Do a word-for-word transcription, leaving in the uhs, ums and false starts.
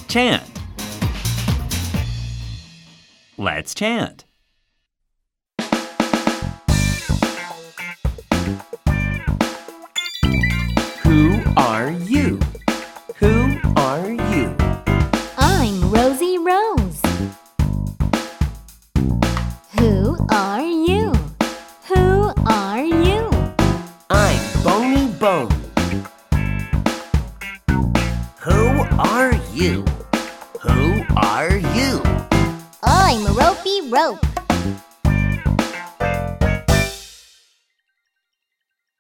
chant. Let's chant. Who are you? Who are you? I'm Rosie Rose. Who are you? Who are you? I'm Bony Bone. Who are you? Who are you? I'm Ropey Rope.